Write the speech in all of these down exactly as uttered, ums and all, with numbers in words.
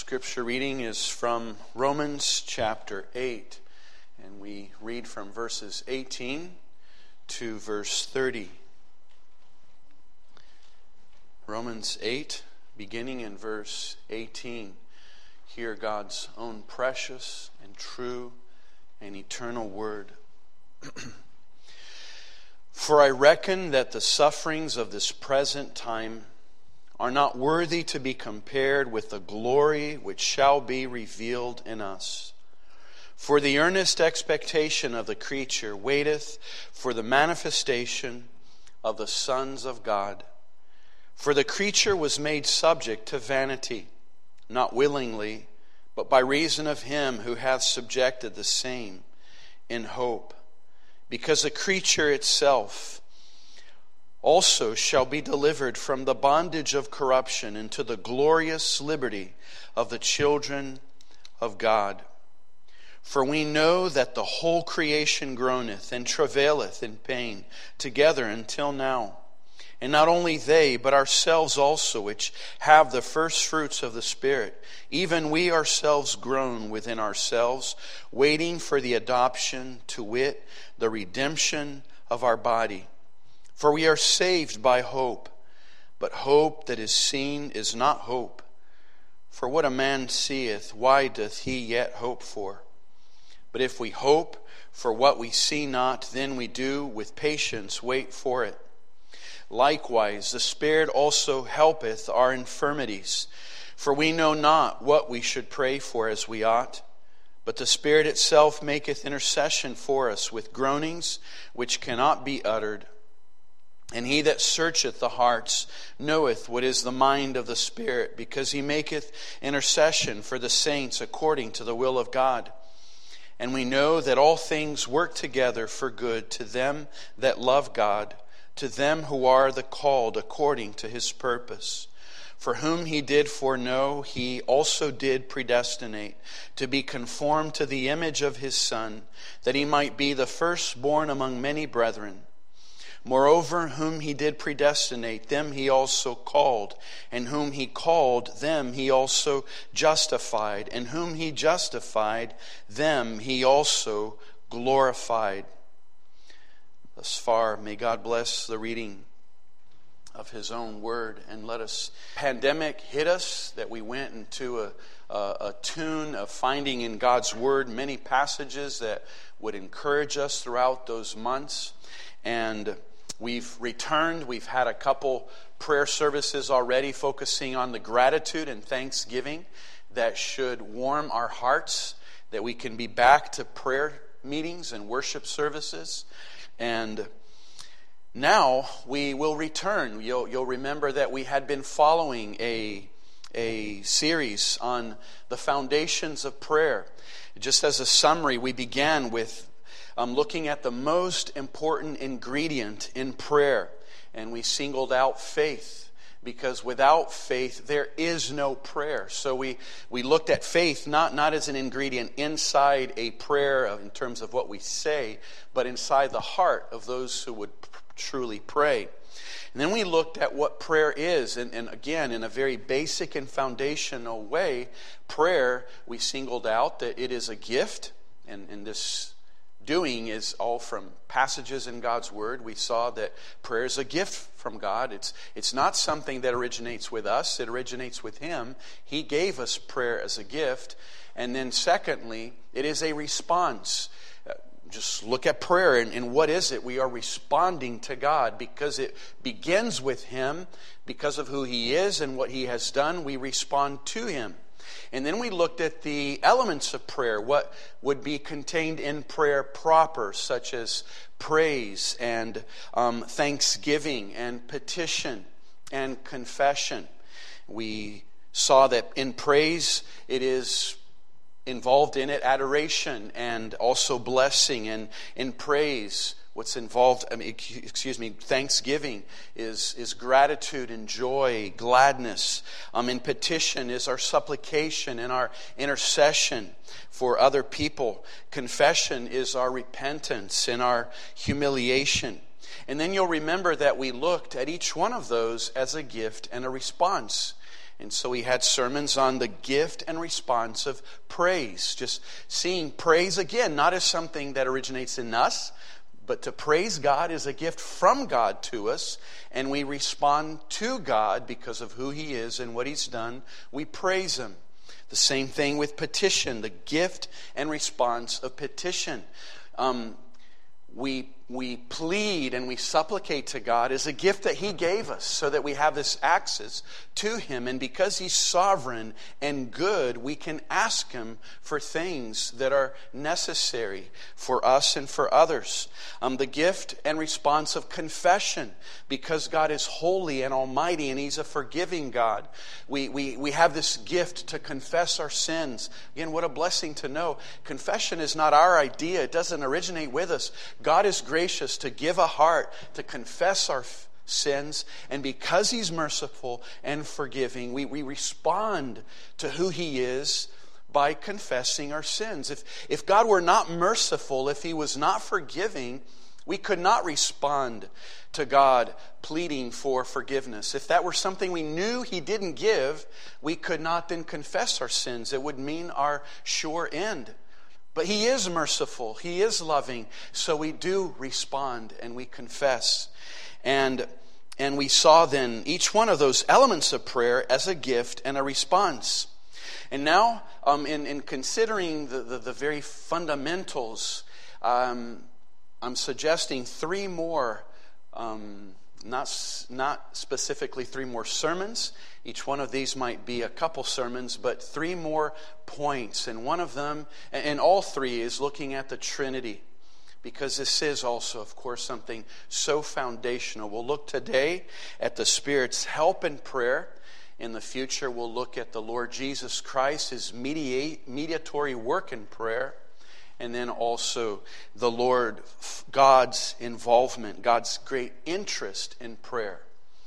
scripture reading is from Romans chapter eight, and we read from verses eighteen to verse thirty. Romans eight, beginning in verse eighteen. Hear God's own precious and true and eternal word. For I reckon that the sufferings of this present time are not worthy to be compared with the glory which shall be revealed in us. For the earnest expectation of the creature waiteth for the manifestation of the sons of God. For the creature was made subject to vanity, not willingly, but by reason of him who hath subjected the same, in hope. Because the creature itself also shall be delivered from the bondage of corruption into the glorious liberty of the children of God. For we know that the whole creation groaneth and travaileth in pain together until now. And not only they, but ourselves also, which have the first fruits of the Spirit, even we ourselves groan within ourselves, waiting for the adoption, to wit, the redemption of our body. For we are saved by hope, but hope that is seen is not hope. For what a man seeth, why doth he yet hope for? But if we hope for what we see not, then we do with patience wait for it. Likewise, the Spirit also helpeth our infirmities. For we know not what we should pray for as we ought, but the Spirit itself maketh intercession for us with groanings which cannot be uttered. And he that searcheth the hearts knoweth what is the mind of the Spirit, because he maketh intercession for the saints according to the will of God. And we know that all things work together for good to them that love God, to them who are the called according to his purpose. For whom he did foreknow, he also did predestinate to be conformed to the image of his Son, that he might be the firstborn among many brethren. Moreover, whom he did predestinate, them he also called. And whom he called, them he also justified. And whom he justified, them he also glorified. Thus far, may God bless the reading of his own word. And let us, pandemic hit us, that we went into a, a, a tune of finding in God's word many passages that would encourage us throughout those months. And we've returned. We've had a couple prayer services already focusing on the gratitude and thanksgiving that should warm our hearts, that we can be back to prayer meetings and worship services. And now we will return. You'll, you'll remember that we had been following a, a series on the foundations of prayer. Just as a summary, we began with um, looking at the most important ingredient in prayer. And we singled out faith, because without faith there is no prayer. So we, we looked at faith not, not as an ingredient inside a prayer in terms of what we say, but inside the heart of those who would pr- truly pray. And then we looked at what prayer is, and, and again, in a very basic and foundational way, prayer, we singled out that it is a gift, and, and this doing is all from passages in God's Word. We saw that prayer is a gift from God. It's, it's not something that originates with us. It originates with Him. He gave us prayer as a gift. And then secondly, it is a response. Uh, just look at prayer and, and what is it? We are responding to God because it begins with Him. Because of who He is and what He has done, we respond to Him. And then we looked at the elements of prayer, what would be contained in prayer proper, such as praise and um, thanksgiving and petition and confession. We saw that in praise, it is involved in it adoration and also blessing. And in praise, what's involved, I mean, excuse me, thanksgiving is, is gratitude and joy, gladness. Um, in petition is our supplication and our intercession for other people. Confession is our repentance and our humiliation. And then you'll remember that we looked at each one of those as a gift and a response. And so we had sermons on the gift and response of praise. Just seeing praise again, not as something that originates in us, but to praise God is a gift from God to us. And we respond to God because of who He is and what He's done. We praise Him. The same thing with petition, the gift and response of petition. Um, we we plead and we supplicate to God as a gift that He gave us so that we have this access to Him. And because He's sovereign and good, we can ask Him for things that are necessary for us and for others. Um, the gift and response of confession, because God is holy and almighty and He's a forgiving God. We, we, we have this gift to confess our sins. Again, what a blessing to know. Confession is not our idea. It doesn't originate with us. God is gracious to give a heart to confess our f- sins, and because He's merciful and forgiving, we, we respond to who He is by confessing our sins. If, if God were not merciful, if He was not forgiving, we could not respond to God pleading for forgiveness. If that were something we knew He didn't give, we could not then confess our sins. It would mean our sure end. But He is merciful. He is loving. So we do respond and we confess. And, and we saw then each one of those elements of prayer as a gift and a response. And now, um, in, in considering the, the, the very fundamentals, um, I'm suggesting three more, um, not, not specifically three more sermons. Each one of these might be a couple sermons, but three more points. And one of them, and all three, is looking at the Trinity. Because this is also, of course, something so foundational. We'll look today at the Spirit's help in prayer. In the future, we'll look at the Lord Jesus Christ, His mediate, mediatory work in prayer. And then also the Lord, God's involvement, God's great interest in prayer.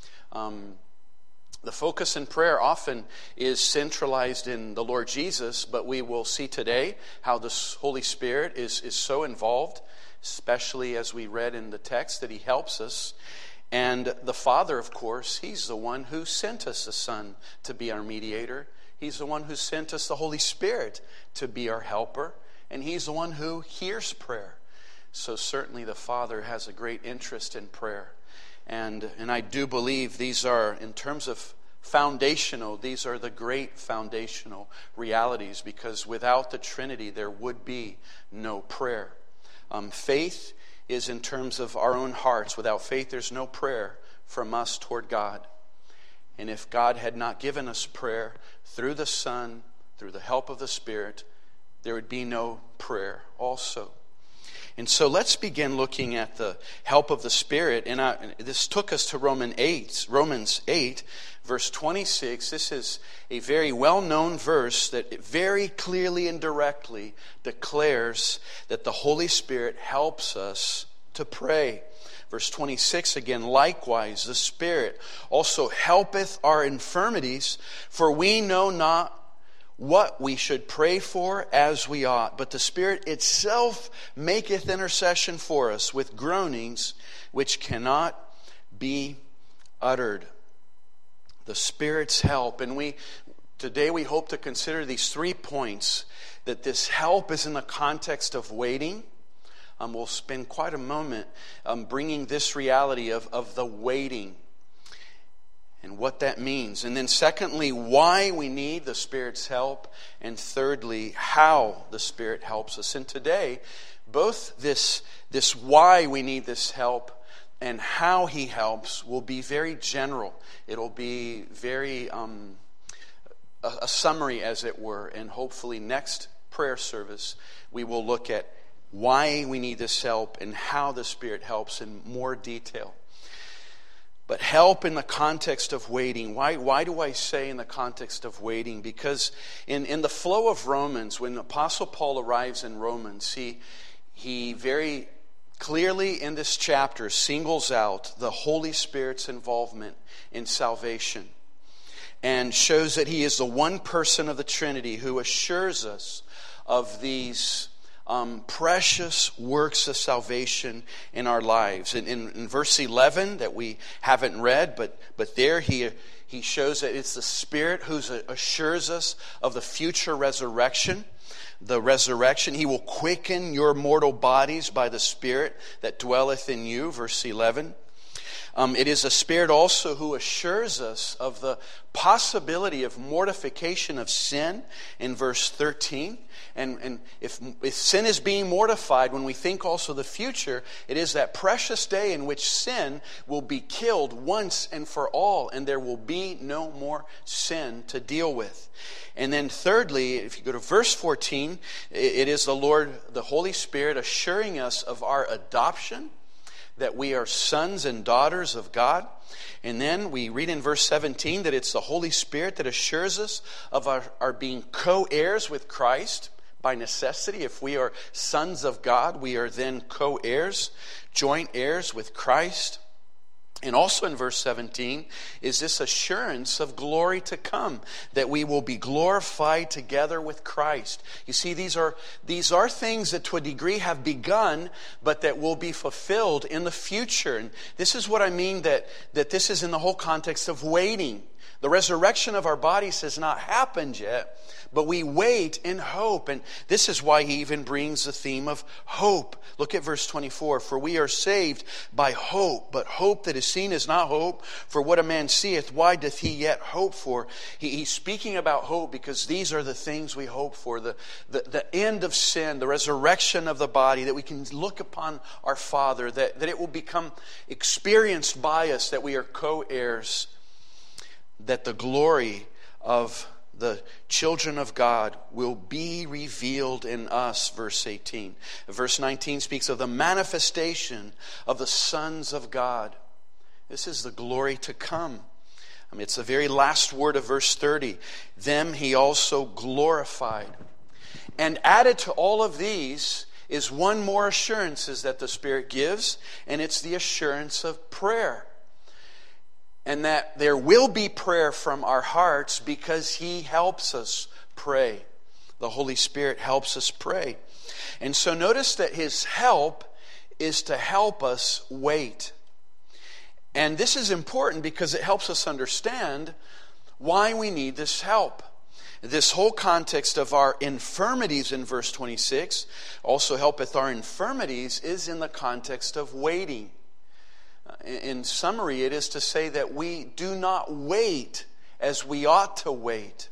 Um, the focus in prayer often is centralized in the Lord Jesus, but we will see today how the Holy Spirit is, is so involved, especially as we read in the text that He helps us. And the Father, of course, He's the one who sent us the Son to be our mediator. He's the one who sent us the Holy Spirit to be our helper. And He's the one who hears prayer. So certainly the Father has a great interest in prayer. And, and I do believe these are, in terms of foundational, these are the great foundational realities, because without the Trinity there would be no prayer. Um, faith is in terms of our own hearts. Without faith there's no prayer from us toward God. And if God had not given us prayer through the Son, through the help of the Spirit, there would be no prayer also. And so let's begin looking at the help of the Spirit. And I, this took us to Romans eight, Romans eight, verse twenty-six. This is a very well-known verse that very clearly and directly declares that the Holy Spirit helps us to pray. Verse twenty-six again, likewise the Spirit also helpeth our infirmities, for we know not what we should pray for as we ought. But the Spirit itself maketh intercession for us with groanings which cannot be uttered. The Spirit's help. And we today we hope to consider these three points. That this help is in the context of waiting. Um, we'll spend quite a moment um, bringing this reality of, of the waiting and what that means. And then secondly, why we need the Spirit's help. And thirdly, how the Spirit helps us. And today, both this, this why we need this help and how He helps will be very general. It'll be very um, a, a summary, as it were. And hopefully next prayer service, we will look at why we need this help and how the Spirit helps in more detail. But help in the context of waiting. Why, why do I say in the context of waiting? Because in, in the flow of Romans, when the Apostle Paul arrives in Romans, he, he very clearly in this chapter singles out the Holy Spirit's involvement in salvation and shows that He is the one person of the Trinity who assures us of these Um, precious works of salvation in our lives. In, in, in verse eleven that we haven't read, but but there he He shows that it's the Spirit who assures us of the future resurrection. The resurrection. He will quicken your mortal bodies by the Spirit that dwelleth in you. Verse eleven. Um, it is a Spirit also who assures us of the possibility of mortification of sin in verse thirteen. And, and if, if sin is being mortified, when we think also the future, it is that precious day in which sin will be killed once and for all, and there will be no more sin to deal with. And then thirdly, if you go to verse fourteen, it is the Lord, the Holy Spirit, assuring us of our adoption, that we are sons and daughters of God. And then we read in verse seventeen that it's the Holy Spirit that assures us of our, our being co-heirs with Christ by necessity. If we are sons of God, we are then co-heirs, joint heirs with Christ. And also in verse seventeen is this assurance of glory to come, that we will be glorified together with Christ. You see, these are these are things that to a degree have begun, but that will be fulfilled in the future. And this is what I mean that, that this is in the whole context of waiting. The resurrection of our bodies has not happened yet, but we wait in hope. And this is why he even brings the theme of hope. Look at verse twenty-four. For we are saved by hope, but hope that is seen is not hope. For what a man seeth, why doth he yet hope for? He, he's speaking about hope because these are the things we hope for. The, the, the end of sin, the resurrection of the body, that we can look upon our Father, that, that it will become experienced by us, that we are co-heirs, that the glory of the children of God will be revealed in us, verse eighteen. Verse nineteen speaks of the manifestation of the sons of God. This is the glory to come. I mean, it's the very last word of verse thirty. Them he also glorified. And added to all of these is one more assurance that the Spirit gives, and it's the assurance of prayer. And that there will be prayer from our hearts because he helps us pray. The Holy Spirit helps us pray. And so notice that his help is to help us wait. And this is important because it helps us understand why we need this help. This whole context of our infirmities in verse twenty-six, also helpeth our infirmities, is in the context of waiting. In summary, it is to say that we do not wait as we ought to wait.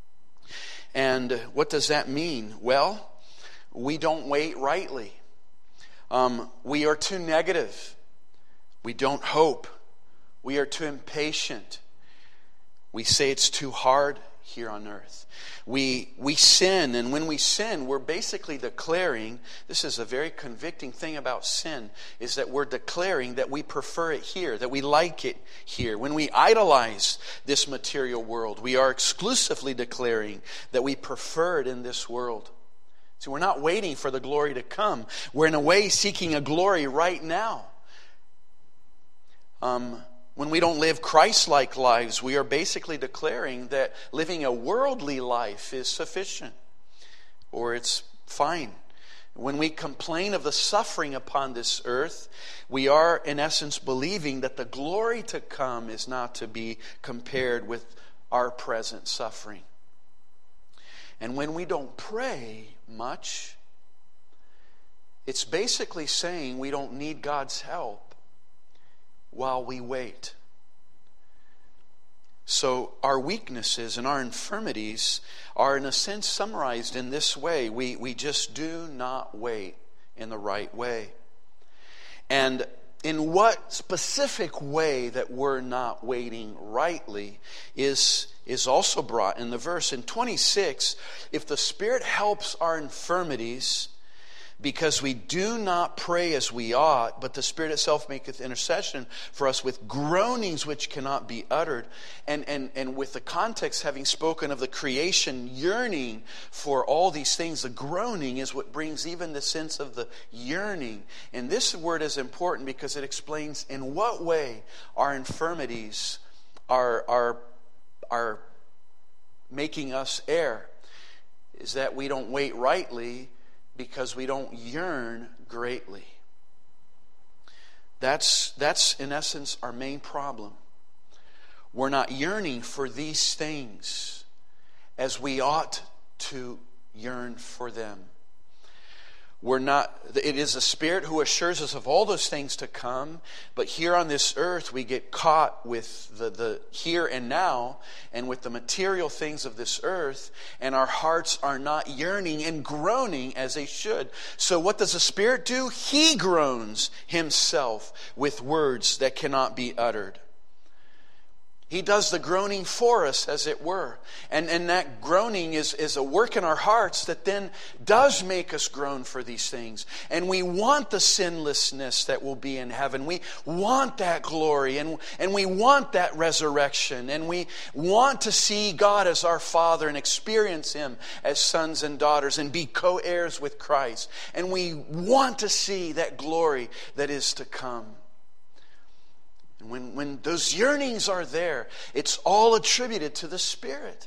And what does that mean? Well, we don't wait rightly. Um, we are too negative. We don't hope. We are too impatient. We say it's too hard here on earth. We we sin, and when we sin, we're basically declaring, this is a very convicting thing about sin, is that we're declaring that we prefer it here, that we like it here. When we idolize this material world, we are exclusively declaring that we prefer it in this world. So we're not waiting for the glory to come. We're in a way seeking a glory right now. Um When we don't live Christ-like lives, we are basically declaring that living a worldly life is sufficient, or it's fine. When we complain of the suffering upon this earth, we are in essence believing that the glory to come is not to be compared with our present suffering. And when we don't pray much, it's basically saying we don't need God's help while we wait. So our weaknesses and our infirmities are in a sense summarized in this way. We, we just do not wait in the right way. And in what specific way that we're not waiting rightly is, is also brought in the verse. In twenty-six, if the Spirit helps our infirmities, because we do not pray as we ought, but the Spirit itself maketh intercession for us with groanings which cannot be uttered. And, and, and with the context having spoken of the creation yearning for all these things, the groaning is what brings even the sense of the yearning. And this word is important because it explains in what way our infirmities are, are, are making us err. Is that we don't wait rightly because we don't yearn greatly. That's, that's in essence our main problem. we're not yearning for these things as we ought to yearn for them. We're not, it is the Spirit who assures us of all those things to come, but here on this earth we get caught with the, the here and now and with the material things of this earth, and our hearts are not yearning and groaning as they should. So what does the Spirit do? He groans himself with words that cannot be uttered. He does the groaning for us, as it were. And, and that groaning is, is a work in our hearts that then does make us groan for these things. And we want the sinlessness that will be in heaven. We want that glory, and, and we want that resurrection. And we want to see God as our Father and experience Him as sons and daughters and be co-heirs with Christ. And we want to see that glory that is to come. When, when those yearnings are there, it's all attributed to the Spirit.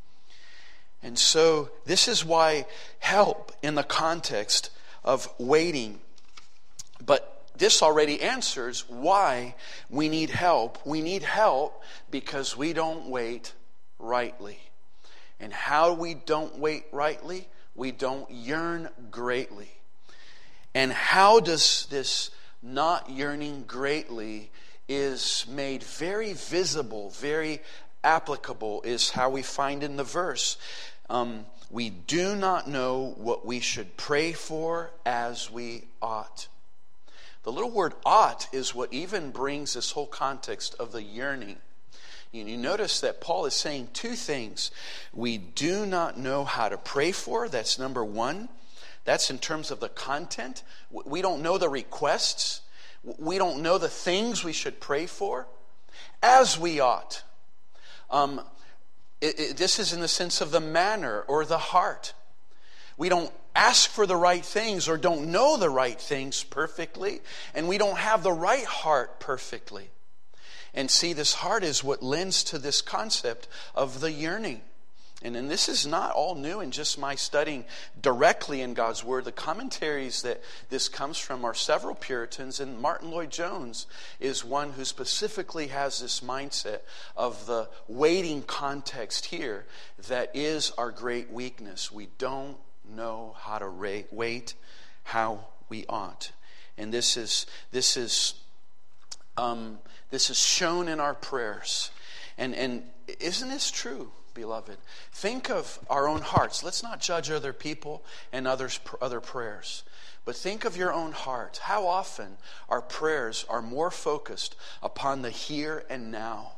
And so this is why help in the context of waiting. But this already answers why we need help. We need help because we don't wait rightly. And how we don't wait rightly? We don't yearn greatly. And how does this not yearning greatly is made very visible, very applicable, is how we find in the verse. Um, we do not know what we should pray for as we ought. The little word ought is what even brings this whole context of the yearning. And you notice that Paul is saying two things. We do not know how to pray for, that's number one. That's in terms of the content. We don't know the requests. We don't know the things we should pray for as we ought. Um, it, it, this is in the sense of the manner or the heart. We don't ask for the right things or don't know the right things perfectly, and we don't have the right heart perfectly. And see, this heart is what lends to this concept of the yearning. And, and this is not all new in just my studying directly in God's Word. The commentaries that this comes from are several Puritans, and Martin Lloyd-Jones is one who specifically has this mindset of the waiting context here that is our great weakness. We don't know how to wait how we ought. And this is this is um, this is shown in our prayers. And and isn't this true? Beloved, think of our own hearts. Let's not judge other people and others, other prayers. But think of your own heart. How often our prayers are more focused upon the here and now?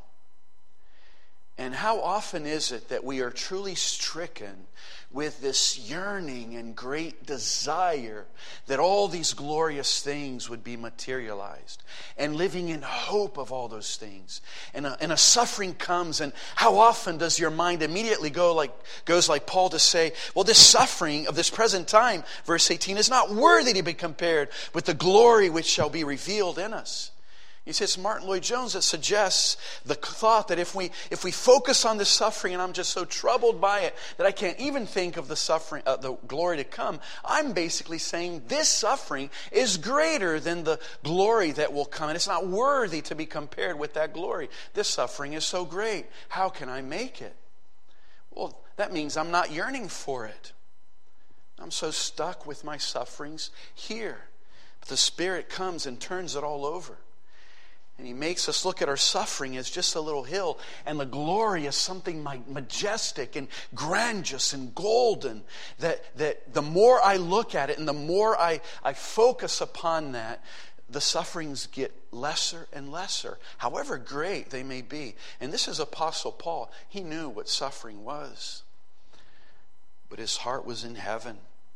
And how often is it that we are truly stricken with this yearning and great desire that all these glorious things would be materialized, and living in hope of all those things, and a, and a suffering comes, and how often does your mind immediately go like goes like Paul to say, well, this suffering of this present time, verse eighteen, is not worthy to be compared with the glory which shall be revealed in us. You see, it's Martin Lloyd-Jones that suggests the thought that if we if we focus on this suffering, and I'm just so troubled by it that I can't even think of the suffering, uh, the glory to come, I'm basically saying this suffering is greater than the glory that will come, and it's not worthy to be compared with that glory. This suffering is so great. How can I make it? Well, that means I'm not yearning for it. I'm so stuck with my sufferings here. But the Spirit comes and turns it all over. And He makes us look at our suffering as just a little hill, and the glory is something majestic and grandiose and golden, that, that the more I look at it and the more I, I focus upon that, the sufferings get lesser and lesser, however great they may be. And this is Apostle Paul. He knew what suffering was, but his heart was in heaven.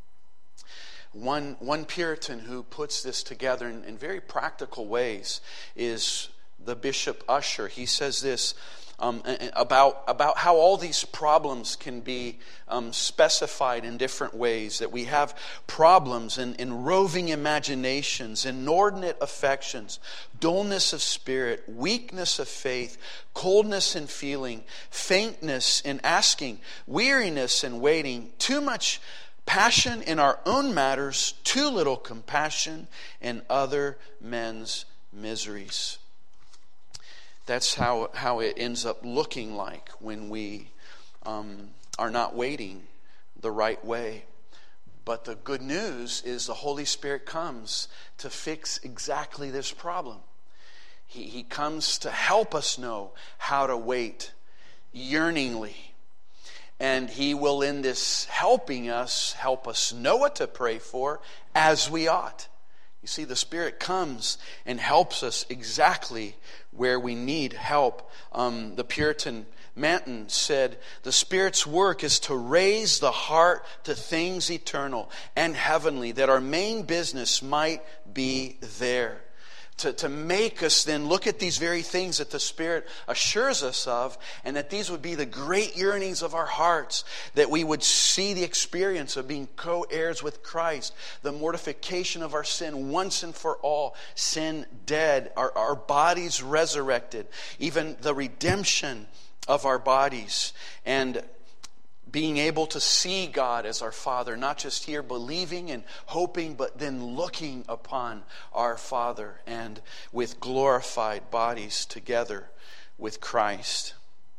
One, one Puritan who puts this together in, in very practical ways is the Bishop Ussher. He says this um, about, about how all these problems can be um, specified in different ways. That we have problems in, in roving imaginations, inordinate affections, dullness of spirit, weakness of faith, coldness in feeling, faintness in asking, weariness in waiting, too much passion in our own matters, too little compassion in other men's miseries. That's how, how it ends up looking like when we um, are not waiting the right way. But the good news is the Holy Spirit comes to fix exactly this problem. He, he comes to help us know how to wait yearningly. And He will, in this helping us, help us know what to pray for as we ought. You see, the Spirit comes and helps us exactly where we need help. Um, the Puritan Manton said, the Spirit's work is to raise the heart to things eternal and heavenly, that our main business might be there. To, to make us then look at these very things that the Spirit assures us of, and that these would be the great yearnings of our hearts, that we would see the experience of being co-heirs with Christ, the mortification of our sin once and for all, sin dead, our, our bodies resurrected, even the redemption of our bodies, and being able to see God as our Father, not just here believing and hoping, but then looking upon our Father and with glorified bodies together with Christ.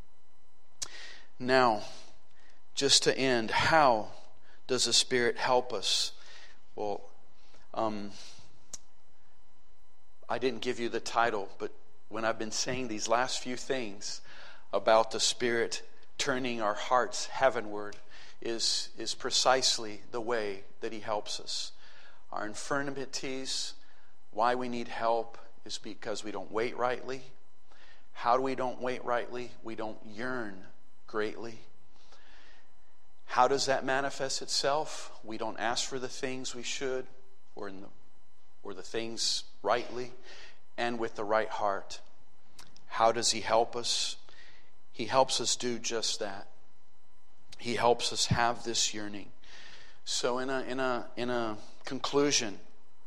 Now, just to end, how does the Spirit help us? Well, um, I didn't give you the title, but when I've been saying these last few things about the Spirit turning our hearts heavenward is, is precisely the way that He helps us. Our infirmities, why we need help, is because we don't wait rightly. How do we don't wait rightly? We don't yearn greatly. How does that manifest itself? We don't ask for the things we should, or in the, or the things rightly and with the right heart. How does He help us? He helps us do just that. He helps us have this yearning. So in a in a in a conclusion,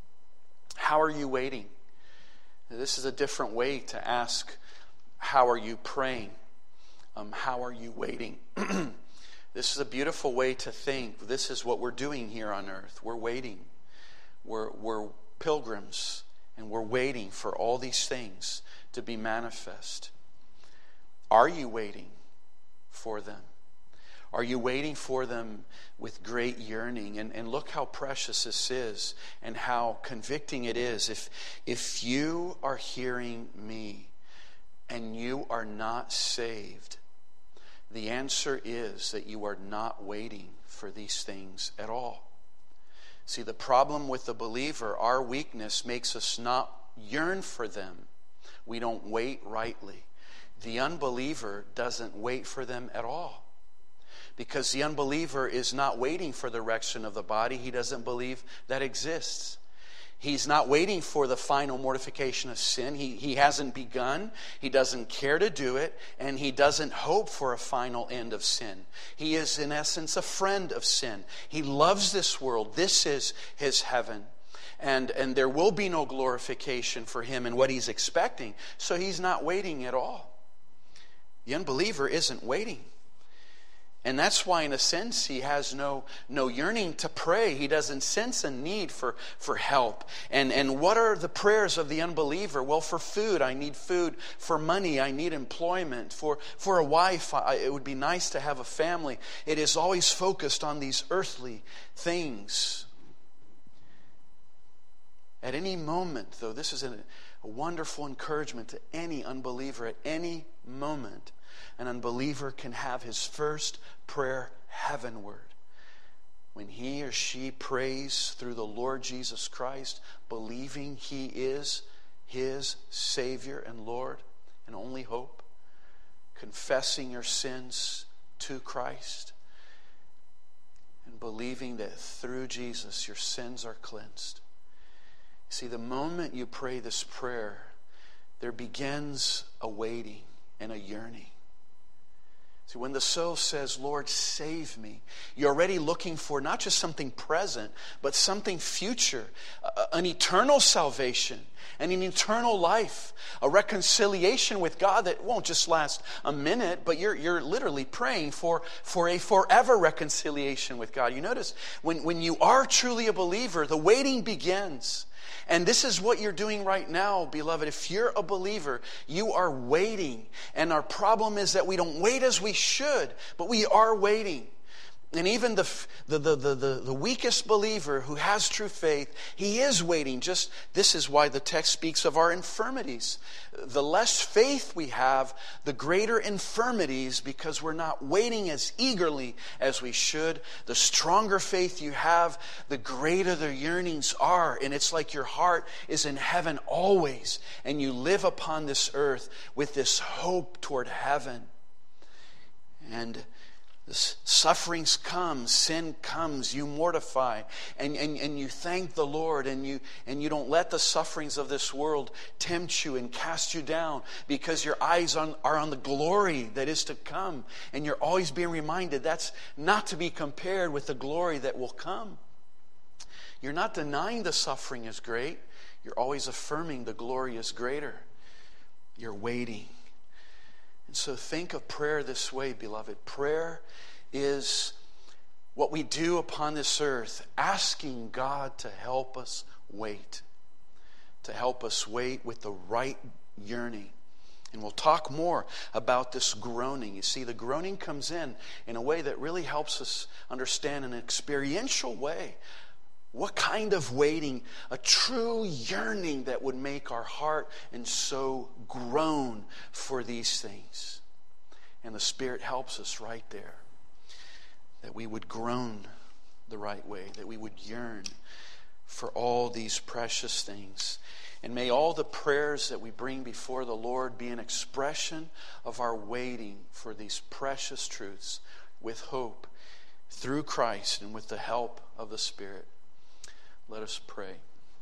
how are you waiting? This is a different way to ask, how are you praying? Um, how are you waiting? This is a beautiful way to think. This is what we're doing here on earth. We're waiting. We're we're pilgrims, and we're waiting for all these things to be manifest. Are you waiting for them? Are you waiting for them with great yearning? And, and look how precious this is and how convicting it is. If, if you are hearing me and you are not saved, the answer is that you are not waiting for these things at all. See, the problem with the believer, our weakness makes us not yearn for them. We don't wait rightly. The unbeliever doesn't wait for them at all. Because the unbeliever is not waiting for the erection of the body. He doesn't believe that exists. He's not waiting for the final mortification of sin. He, he hasn't begun. He doesn't care to do it. And he doesn't hope for a final end of sin. He is, in essence, a friend of sin. He loves this world. This is his heaven. And, and there will be no glorification for him in what he's expecting. So he's not waiting at all. The unbeliever isn't waiting. And that's why, in a sense, he has no, no yearning to pray. He doesn't sense a need for, for help. And, and what are the prayers of the unbeliever? Well, for food, I need food. For money, I need employment. For, for a wife, I, it would be nice to have a family. It is always focused on these earthly things. At any moment, though, this is a, a wonderful encouragement to any unbeliever. At any moment, an unbeliever can have his first prayer heavenward. When he or she prays through the Lord Jesus Christ, believing He is his Savior and Lord and only hope, confessing your sins to Christ, and believing that through Jesus your sins are cleansed. See, the moment you pray this prayer, there begins a waiting and a yearning. See, when the soul says, Lord, save me, you're already looking for not just something present, but something future, an eternal salvation and an eternal life, a reconciliation with God that won't just last a minute, but you're, you're literally praying for, for a forever reconciliation with God. You notice, when, when you are truly a believer, the waiting begins. And this is what you're doing right now, beloved. If you're a believer, you are waiting. And our problem is that we don't wait as we should, but we are waiting. And even the, the, the, the, the, the weakest believer who has true faith, he is waiting. Just this is why the text speaks of our infirmities. The less faith we have, the greater infirmities, because we're not waiting as eagerly as we should. The stronger faith you have, the greater the yearnings are. And it's like your heart is in heaven always. And you live upon this earth with this hope toward heaven. And sufferings come, sin comes, you mortify, and, and, and you thank the Lord, and you and you don't let the sufferings of this world tempt you and cast you down, because your eyes on, are on the glory that is to come, and you're always being reminded that's not to be compared with the glory that will come. You're not denying the suffering is great, you're always affirming the glory is greater. You're waiting. And so think of prayer this way, beloved. Prayer is what we do upon this earth, asking God to help us wait. To help us wait with the right yearning. And we'll talk more about this groaning. You see, the groaning comes in in a way that really helps us understand in an experiential way what kind of waiting, a true yearning that would make our heart and soul groan for these things. And the Spirit helps us right there. That we would groan the right way, that we would yearn for all these precious things. And may all the prayers that we bring before the Lord be an expression of our waiting for these precious truths with hope through Christ and with the help of the Spirit. Let us pray.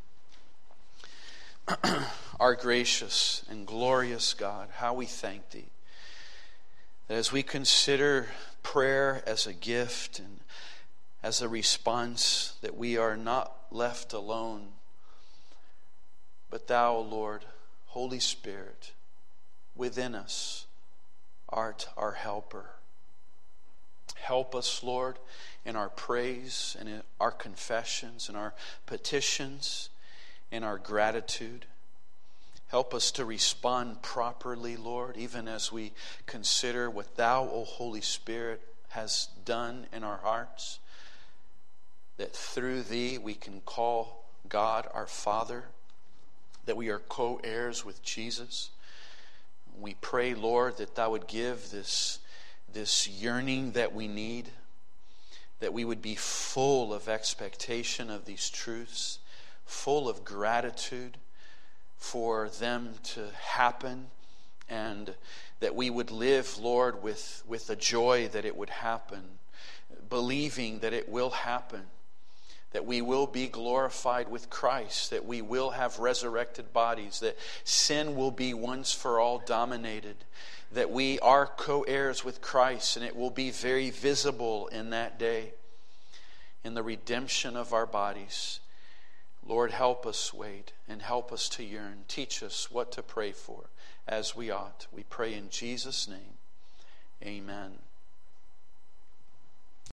Our gracious and glorious God, how we thank Thee that as we consider prayer as a gift and as a response, that we are not left alone, but Thou, Lord, Holy Spirit, within us art our helper. Help us, Lord, in our praise and in our confessions and our petitions and our gratitude. Help us to respond properly, Lord, even as we consider what Thou, O Holy Spirit, has done in our hearts. That through Thee we can call God our Father, that we are co-heirs with Jesus. We pray, Lord, that Thou would give this this yearning that we need, that we would be full of expectation of these truths, full of gratitude for them to happen, and that we would live, Lord, with, with the joy that it would happen, believing that it will happen, that we will be glorified with Christ, that we will have resurrected bodies, that sin will be once for all dominated, that we are co-heirs with Christ, and it will be very visible in that day, in the redemption of our bodies. Lord, help us wait and help us to yearn. Teach us what to pray for as we ought. We pray in Jesus' name. Amen.